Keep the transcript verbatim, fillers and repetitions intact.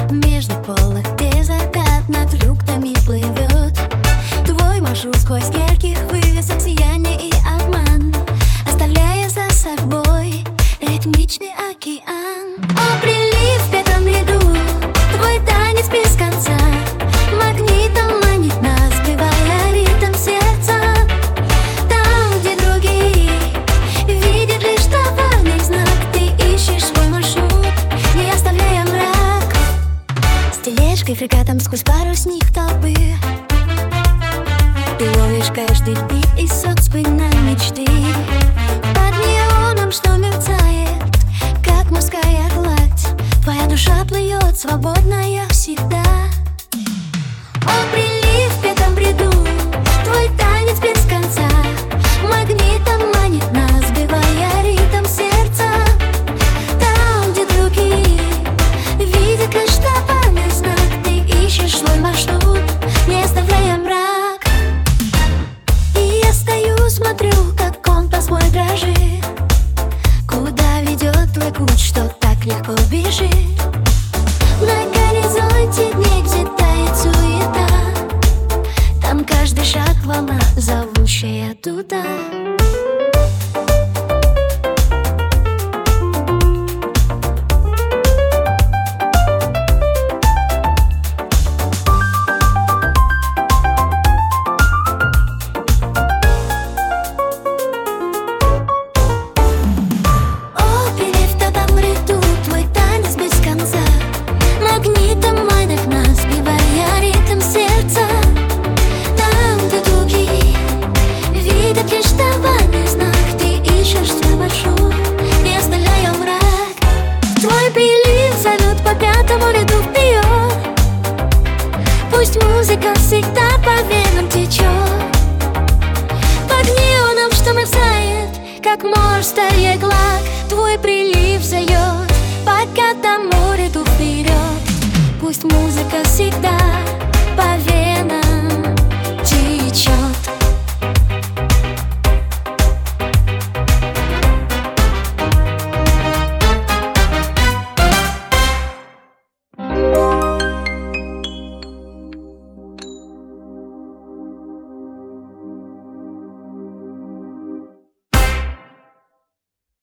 Между полых, где закат над фруктами плывет. Твой маршрут сквозь ярких вывесок, сияние и обман, оставляя за собой ритмичный океан. О, прилив в пятом ряду, твой танец без конца магнитом манит нас, сбивая ритм сердца. Там, где другие видят лишь товарный знак, ты ищешь свой маршрут, не оставляя мрак. С тележкой, фрегатом сквозь парусник толпы ты ловишь каждый бит и соцпыльной мечты. Под неоном, что мерцает, как морская гладь, твоя душа плывет, свободная всегда. О, прилив в пятом бреду, твой танец без конца магнитом манит нас, сбивая ритм сердца. Там, где другие видят лишь товарный знак, ты ищешь свой маршрут, не оставляя мрак. И я стою, смотрю, как компас мой дрожит. Куда ведет твой путь, что так легко бежит? На горизонте дней, где тает суета, там каждый шаг волна, зовущая туда. Пусть музыка всегда по венам течет, под неоном, что мерцает, как морской глак. Твой прилив зовет, пока до моря иду вперед. Пусть музыка всегда